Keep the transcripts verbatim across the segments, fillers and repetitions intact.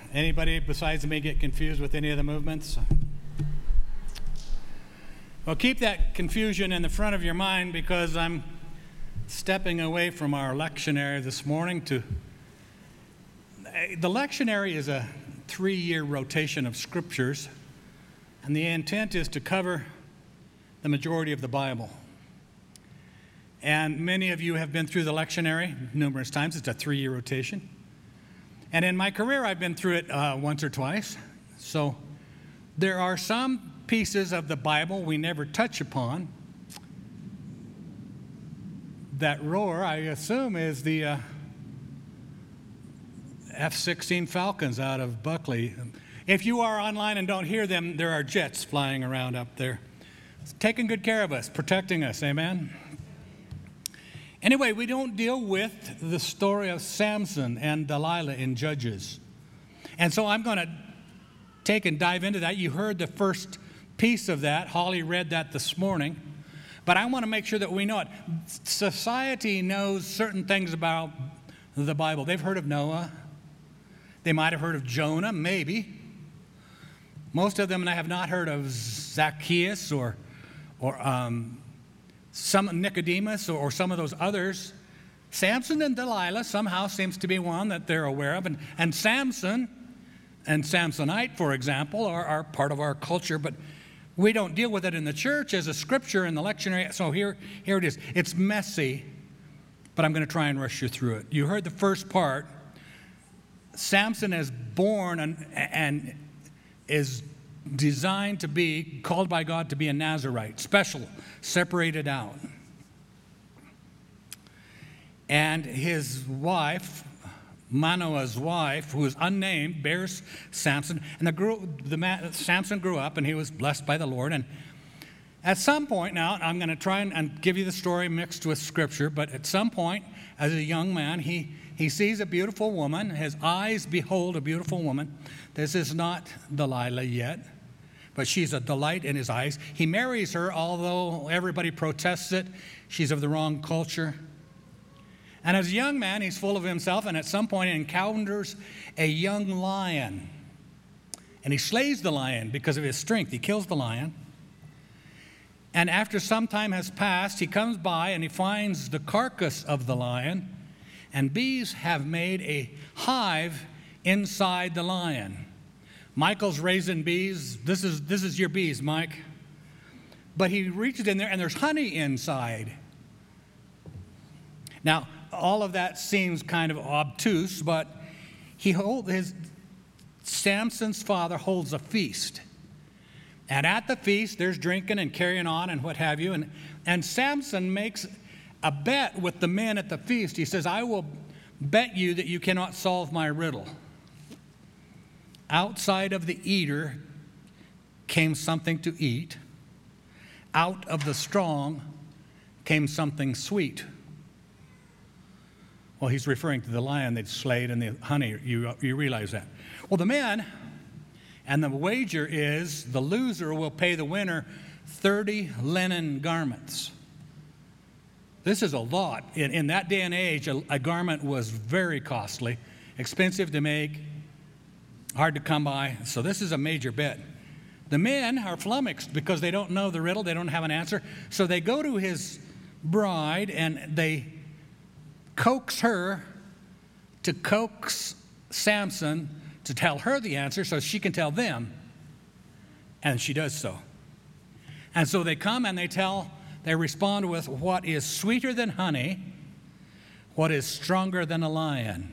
Anybody besides me get confused with any of the movements? Well, keep that confusion in the front of your mind, because I'm stepping away from our lectionary this morning to... The lectionary is a three-year rotation of scriptures, and the intent is to cover the majority of the Bible. And many of you have been through the lectionary numerous times. It's a three-year rotation. And in my career, I've been through it uh, once or twice. So there are some pieces of the Bible we never touch upon. That roar, I assume, is the uh, F sixteen Falcons out of Buckley. If you are online and don't hear them, there are jets flying around up there, taking good care of us, protecting us, amen? Anyway, we don't deal with the story of Samson and Delilah in Judges. And so I'm going to take and dive into that. You heard the first piece of that. Holly read that this morning. But I want to make sure that we know it. Society knows certain things about the Bible. They've heard of Noah. They might have heard of Jonah, maybe. Most of them have not heard of Zacchaeus or, or um, some Nicodemus or, or some of those others. Samson and Delilah somehow seems to be one that they're aware of. And, and Samson and Samsonite, for example, are, are part of our culture, but we don't deal with it in the church as a scripture in the lectionary. So here, here it is. It's messy, but I'm going to try and rush you through it. You heard the first part. Samson is born and, and is designed to be, called by God to be a Nazirite, special, separated out. And his wife, Manoah's wife, who is unnamed, bears Samson. And the, grew, the man, Samson grew up, and he was blessed by the Lord. And at some point, now, I'm going to try and, and give you the story mixed with Scripture, but at some point, as a young man, he, he sees a beautiful woman. His eyes behold a beautiful woman. This is not Delilah yet, but she's a delight in his eyes. He marries her, although everybody protests it. She's of the wrong culture. And as a young man, he's full of himself, and at some point he encounters a young lion. And he slays the lion because of his strength. He kills the lion. And after some time has passed, he comes by and he finds the carcass of the lion, and bees have made a hive inside the lion. Michael's raising bees. This is, this is your bees, Mike. But he reaches in there, and there's honey inside. Now, all of that seems kind of obtuse, but he hold his Samson's father holds a feast. And at the feast, there's drinking and carrying on and what have you. And, and Samson makes a bet with the men at the feast. He says, I will bet you that you cannot solve my riddle. Outside of the eater came something to eat. Out of the strong came something sweet. Well, he's referring to the lion that slayed and the honey. You, you realize that. Well, the men, and the wager is the loser will pay the winner thirty linen garments. This is a lot. In, in that day and age, a, a garment was very costly, expensive to make, hard to come by. So this is a major bet. The men are flummoxed because they don't know the riddle. They don't have an answer. So they go to his bride and they coax her to coax Samson to tell her the answer so she can tell them. And she does so. And so they come and they tell, they respond with what is sweeter than honey, what is stronger than a lion.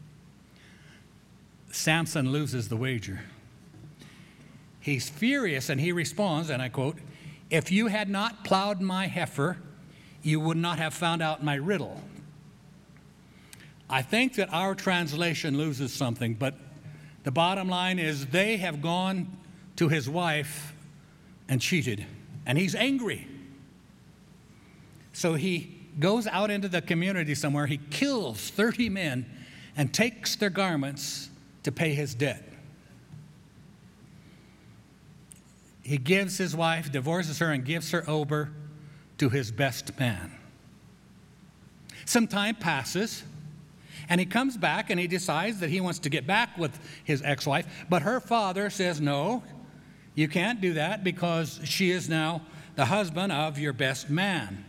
Samson loses the wager. He's furious and he responds, and I quote, if you had not plowed my heifer, you would not have found out my riddle. I think that our translation loses something, but the bottom line is they have gone to his wife and cheated, and he's angry. So he goes out into the community somewhere. He kills thirty men and takes their garments to pay his debt. He gives his wife, divorces her, and gives her over to his best man. Some time passes. And he comes back and he decides that he wants to get back with his ex-wife, but her father says, no, you can't do that because she is now the husband of your best man.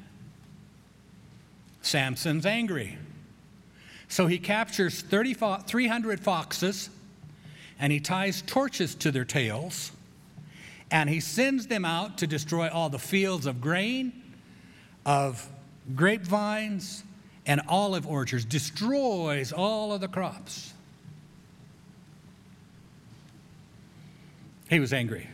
Samson's angry. So he captures three hundred foxes and he ties torches to their tails and he sends them out to destroy all the fields of grain, of grapevines, and olive orchards, destroys all of the crops. He was angry.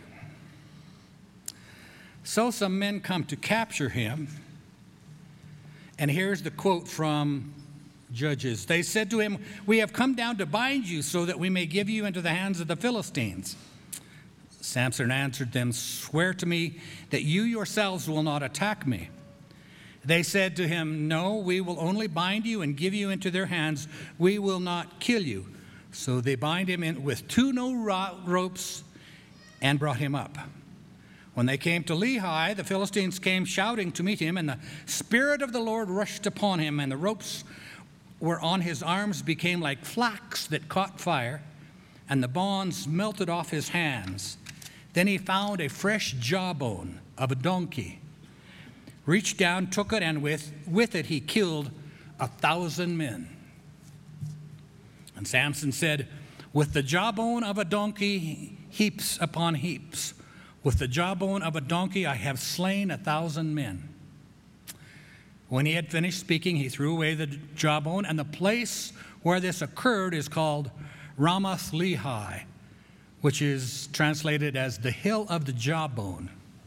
So some men come to capture him. And here's the quote from Judges. They said to him, "We have come down to bind you so that we may give you into the hands of the Philistines." Samson answered them, "Swear to me that you yourselves will not attack me." They said to him, "No, we will only bind you and give you into their hands. We will not kill you." So they bind him in with two new ropes and brought him up. When they came to Lehi, the Philistines came shouting to meet him, and the Spirit of the Lord rushed upon him, and the ropes were on his arms became like flax that caught fire, and the bonds melted off his hands. Then he found a fresh jawbone of a donkey, reached down, took it, and with, with it he killed a thousand men. And Samson said, "With the jawbone of a donkey, heaps upon heaps. With the jawbone of a donkey, I have slain a thousand men." When he had finished speaking, he threw away the jawbone, and the place where this occurred is called Ramath Lehi, which is translated as the hill of the jawbone.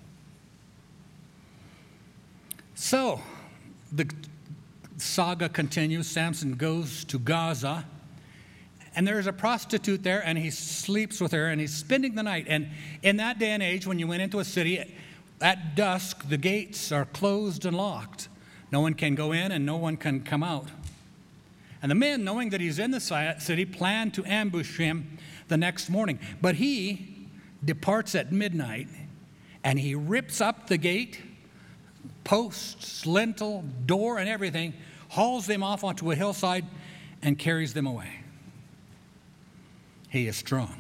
So the saga continues. Samson goes to Gaza, and there's a prostitute there, and he sleeps with her, and he's spending the night. And in that day and age, when you went into a city, at dusk, the gates are closed and locked. No one can go in, and no one can come out. And the men, knowing that he's in the city, plan to ambush him the next morning. But he departs at midnight, and he rips up the gate, posts, lintel, door, and everything, hauls them off onto a hillside, and carries them away. He is strong.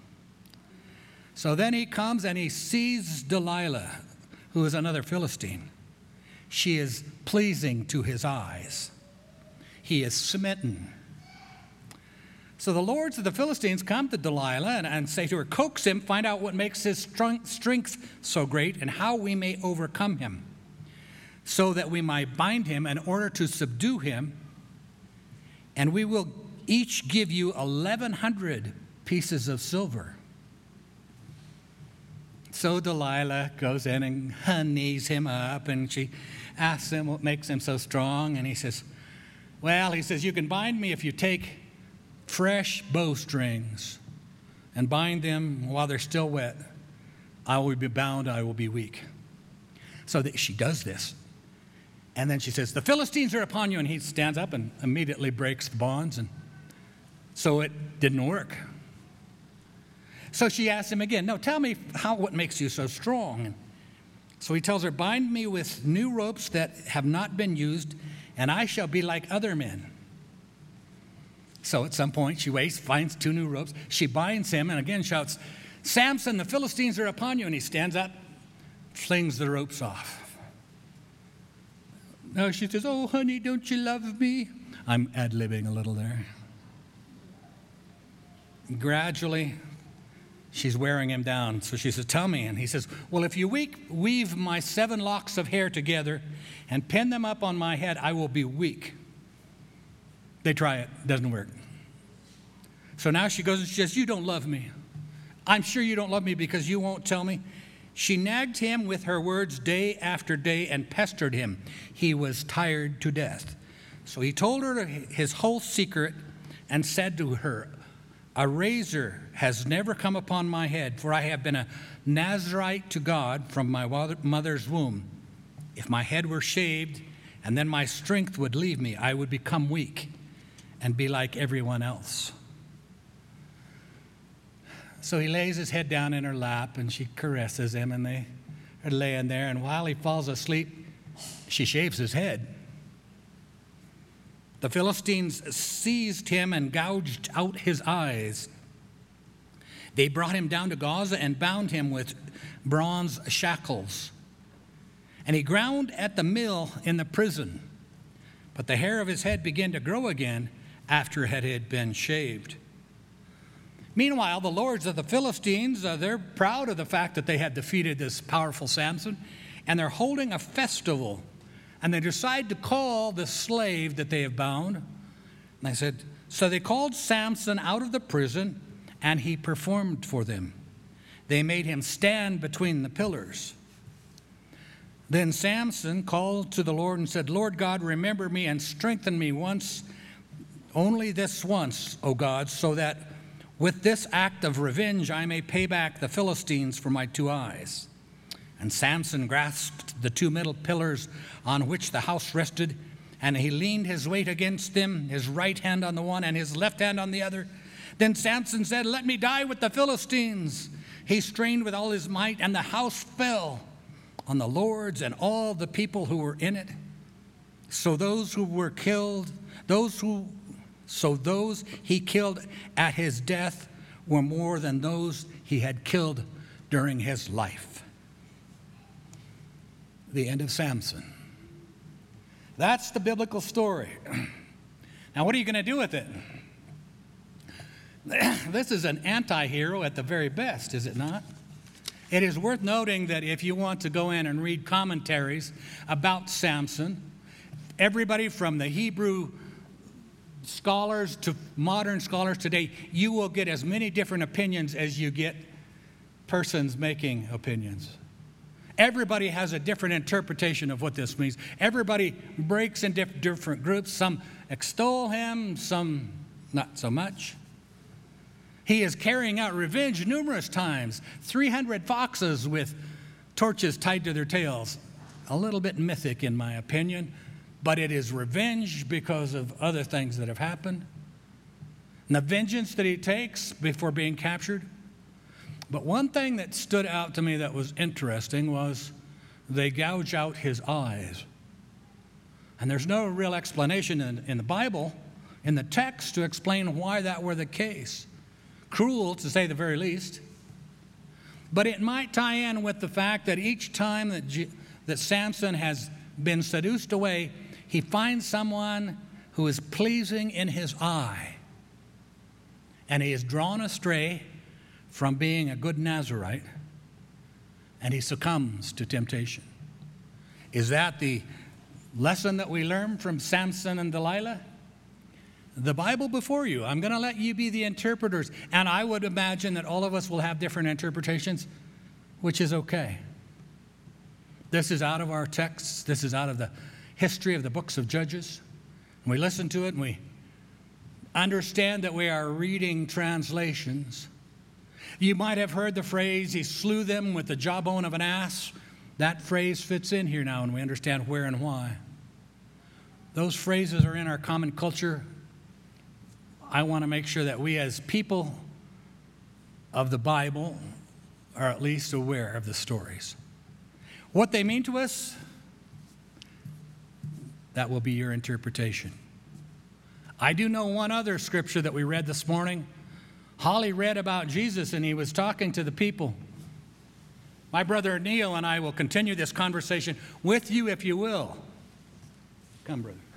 So then he comes and he sees Delilah, who is another Philistine. She is pleasing to his eyes. He is smitten. So the lords of the Philistines come to Delilah and, and say to her, "Coax him, find out what makes his strength so great and how we may overcome him, so that we might bind him in order to subdue him, and we will each give you eleven hundred pieces of silver." So Delilah goes in and honeys him up, and she asks him what makes him so strong. And he says, well, he says, "You can bind me if you take fresh bowstrings and bind them while they're still wet. I will be bound, I will be weak." So that she does this. And then she says, "The Philistines are upon you." And he stands up and immediately breaks the bonds. And so it didn't work. So she asks him again, "No, tell me how, what makes you so strong?" And so he tells her, "Bind me with new ropes that have not been used, and I shall be like other men." So at some point she waits, finds two new ropes. She binds him and again shouts, "Samson, the Philistines are upon you." And he stands up, flings the ropes off. Now she says, "Oh, honey, don't you love me?" I'm ad-libbing a little there. Gradually, she's wearing him down. So she says, "Tell me." And he says, "Well, if you weave my seven locks of hair together and pin them up on my head, I will be weak." They try it. Doesn't work. So now she goes and she says, "You don't love me. I'm sure you don't love me because you won't tell me." She nagged him with her words day after day and pestered him. He was tired to death. So he told her his whole secret and said to her, "A razor has never come upon my head, for I have been a Nazirite to God from my mother's womb. If my head were shaved and then my strength would leave me, I would become weak and be like everyone else." So he lays his head down in her lap and she caresses him, and they are laying there. And while he falls asleep, she shaves his head. The Philistines seized him and gouged out his eyes. They brought him down to Gaza and bound him with bronze shackles. And he ground at the mill in the prison. But the hair of his head began to grow again after it had been shaved. Meanwhile, the lords of the Philistines, uh, they're proud of the fact that they had defeated this powerful Samson, and they're holding a festival. And they decide to call the slave that they have bound. And they said, so they called Samson out of the prison, and he performed for them. They made him stand between the pillars. Then Samson called to the Lord and said, Lord God, remember me and strengthen me once, only this once, O God, so that with this act of revenge I may pay back the Philistines for my two eyes. And Samson grasped the two middle pillars on which the house rested, and he leaned his weight against them, his right hand on the one and his left hand on the other. Then Samson said, let me die with the Philistines. He strained with all his might, and the house fell on the lords and all the people who were in it. So those who were killed, those who, so those he killed at his death were more than those he had killed during his life. The end of Samson. That's the biblical story. Now, what are you going to do with it? This is an anti-hero at the very best, is it not? It is worth noting that if you want to go in and read commentaries about Samson, everybody from the Hebrew scholars to modern scholars today, you will get as many different opinions as you get persons making opinions. Everybody has a different interpretation of what this means. Everybody breaks in diff- different groups. Some extol him, some not so much. He is carrying out revenge numerous times. three hundred foxes with torches tied to their tails. A little bit mythic in my opinion, but it is revenge because of other things that have happened. And the vengeance that he takes before being captured. But one thing that stood out to me that was interesting was they gouge out his eyes. And there's no real explanation in, in the Bible, in the text, to explain why that were the case. Cruel, to say the very least. But it might tie in with the fact that each time that, G- that Samson has been seduced away, he finds someone who is pleasing in his eye. And he is drawn astray from being a good Nazarite, and he succumbs to temptation. Is that the lesson that we learn from Samson and Delilah? The Bible before you. I'm going to let you be the interpreters. And I would imagine that all of us will have different interpretations, which is okay. This is out of our texts. This is out of the history of the books of Judges. And we listen to it and we understand that we are reading translations. You might have heard the phrase, he slew them with the jawbone of an ass. That phrase fits in here now and we understand where and why. Those phrases are in our common culture. I want to make sure that we as people of the Bible are at least aware of the stories. What they mean to us, that will be your interpretation. I do know one other scripture that we read this morning. Holly read about Jesus and he was talking to the people. My brother Neil and I will continue this conversation with you if you will. Come, brother.